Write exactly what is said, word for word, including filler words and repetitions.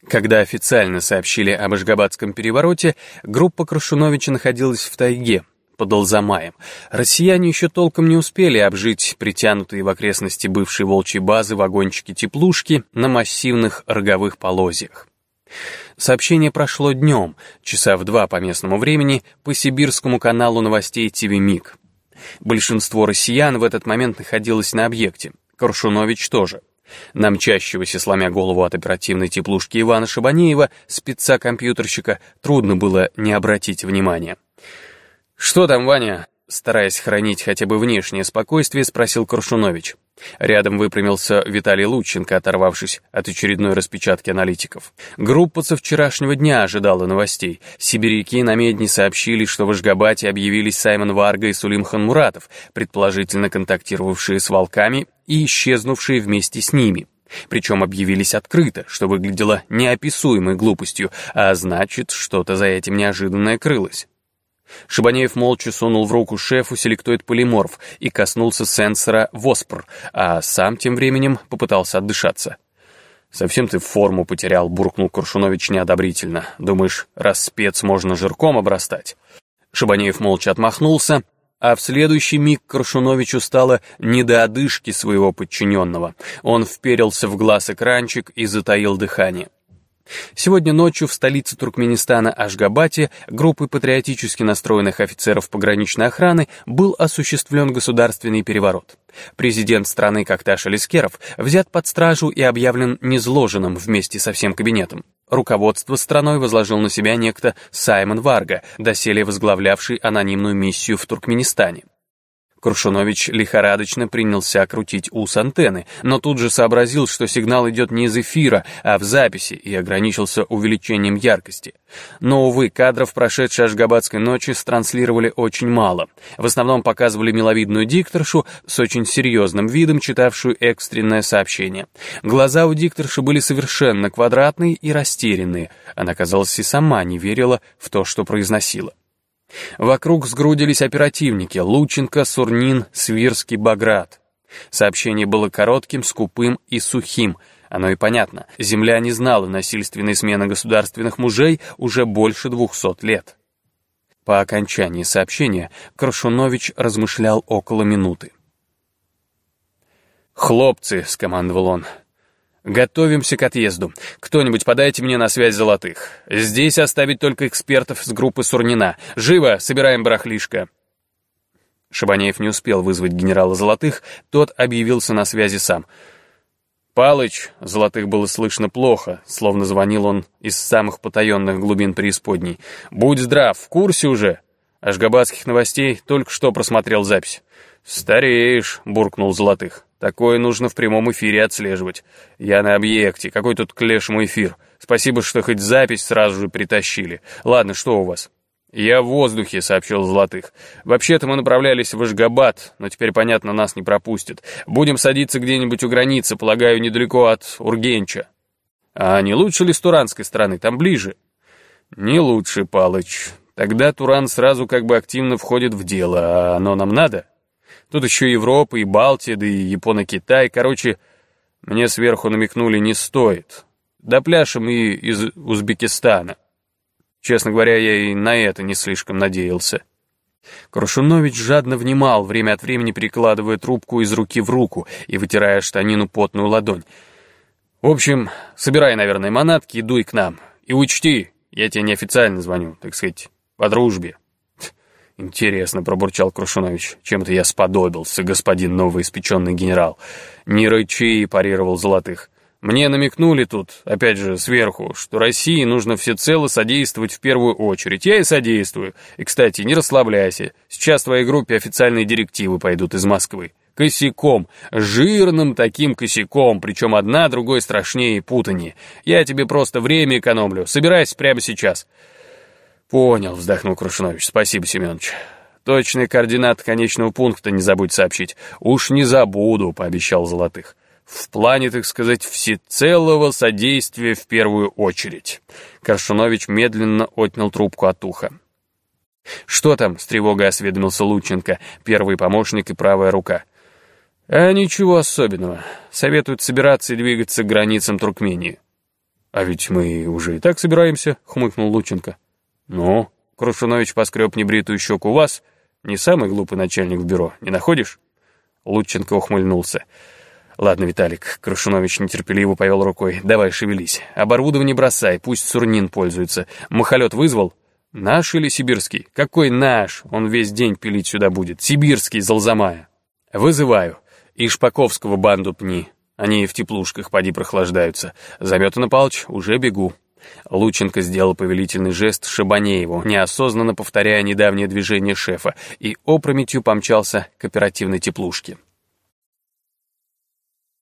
Когда официально сообщили об Ашгабадском перевороте, группа Крашуновича находилась в тайге, под Алзамаем. Россияне еще толком не успели обжить притянутые в окрестности бывшей волчьей базы вагончики-теплушки на массивных роговых полозьях. Сообщение прошло днем, часа в два по местному времени, по сибирскому каналу новостей ТВ МИГ. Большинство россиян в этот момент находилось на объекте, Крашунович тоже. На мчащегося, сломя голову от оперативной теплушки Ивана Шабанеева, спеца-компьютерщика, трудно было не обратить внимания. «Что там, Ваня?» Стараясь хранить хотя бы внешнее спокойствие, спросил Крашунович. Рядом выпрямился Виталий Лученко, оторвавшись от очередной распечатки аналитиков. Группа со вчерашнего дня ожидала новостей. Сибиряки на Медне сообщили, что в Ашгабаде объявились Саймон Варга и Сулим Ханмуратов, предположительно контактировавшие с волками и исчезнувшие вместе с ними. Причем объявились открыто, что выглядело неописуемой глупостью, а значит, что-то за этим неожиданное крылось. Шабанеев молча сунул в руку шефу селектоид полиморф и коснулся сенсора ВОСПР, а сам тем временем попытался отдышаться. «Совсем ты форму потерял», — буркнул Крашунович неодобрительно. «Думаешь, раз спец можно жирком обрастать?» Шабанеев молча отмахнулся, а в следующий миг Крашуновичу стало не до одышки своего подчиненного. Он вперился в глаз экранчик и затаил дыхание. Сегодня ночью в столице Туркменистана Ашгабаде группой патриотически настроенных офицеров пограничной охраны был осуществлен государственный переворот. Президент страны Кокташ Алискеров взят под стражу и объявлен низложенным вместе со всем кабинетом. Руководство страной возложил на себя некто Саймон Варга, доселе возглавлявший анонимную миссию в Туркменистане. Крашунович лихорадочно принялся крутить ус антенны, но тут же сообразил, что сигнал идет не из эфира, а в записи, и ограничился увеличением яркости. Но, увы, кадров прошедшей Ашгабадской ночи транслировали очень мало. В основном показывали миловидную дикторшу с очень серьезным видом, читавшую экстренное сообщение. Глаза у дикторши были совершенно квадратные и растерянные. Она, казалось, и сама не верила в то, что произносила. Вокруг сгрудились оперативники — Лученко, Сурнин, Свирский, Баграт. Сообщение было коротким, скупым и сухим. Оно и понятно. Земля не знала насильственной смены государственных мужей уже больше двухсот лет. По окончании сообщения Крашунович размышлял около минуты. «Хлопцы», — скомандовал он, — «готовимся к отъезду. Кто-нибудь подайте мне на связь золотых. Здесь оставить только экспертов с группы Сурнина. Живо, собираем барахлишко». Шабанеев не успел вызвать генерала Золотых, тот объявился на связи сам. «Палыч», — Золотых было слышно плохо, словно звонил он из самых потаенных глубин преисподней. «Будь здрав, в курсе уже? Ашгабадских новостей только что просмотрел запись». «Стареешь», — буркнул Золотых. «Такое нужно в прямом эфире отслеживать. Я на объекте, какой тут к лешему эфир. Спасибо, что хоть запись сразу же притащили. Ладно, что у вас?» «Я в воздухе», — сообщил Золотых. «Вообще-то мы направлялись в Ашгабад, но теперь, понятно, нас не пропустят. Будем садиться где-нибудь у границы, полагаю, недалеко от Ургенча». «А не лучше ли с туранской стороны, там ближе?» «Не лучше, Палыч. Тогда Туран сразу как бы активно входит в дело, а оно нам надо? Тут еще Европа и Балтия, да и Японо-Китай. Короче, мне сверху намекнули, не стоит. Допляшем и из Узбекистана. Честно говоря, я и на это не слишком надеялся». Крашунович жадно внимал, время от времени перекладывая трубку из руки в руку и вытирая штанину потную ладонь. «В общем, собирай, наверное, манатки и дуй к нам. И учти, я тебе неофициально звоню, так сказать, по дружбе». «Интересно», — пробурчал Крашунович, — «чем-то я сподобился, господин новоиспеченный генерал». «Не рычи», — парировал Золотых. «Мне намекнули тут, опять же, сверху, что России нужно всецело содействовать в первую очередь. Я и содействую. И, кстати, не расслабляйся. Сейчас твоей группе официальные директивы пойдут из Москвы. Косяком, жирным таким косяком, причем одна другой страшнее и путанее. Я тебе просто время экономлю. Собирайся прямо сейчас». «Понял», — вздохнул Крашунович. «Спасибо, Семенович. Точные координаты конечного пункта не забудь сообщить». «Уж не забуду», — пообещал Золотых. «В плане, так сказать, всецелого содействия в первую очередь». Крашунович медленно отнял трубку от уха. «Что там?» — с тревогой осведомился Лученко, первый помощник и правая рука. «А ничего особенного. Советуют собираться и двигаться к границам Туркмении». «А ведь мы уже и так собираемся», — хмыкнул Лученко. «Ну, Крушунович поскреб небритую щеку у вас. Не самый глупый начальник в бюро, не находишь?» Лученко ухмыльнулся. «Ладно, Виталик», — Крушунович нетерпеливо повел рукой, — «давай шевелись. Оборудование бросай, пусть Сурнин пользуется. Махолет вызвал?» «Наш или сибирский?» «Какой наш? Он весь день пилить сюда будет. Сибирский, из Алзамая». «Вызываю. И Шпаковского банду пни. Они в теплушках поди прохлаждаются. Заметано, Палыч, уже бегу». Лученко сделал повелительный жест Шабанееву, неосознанно повторяя недавнее движение шефа, и опрометью помчался к оперативной теплушке.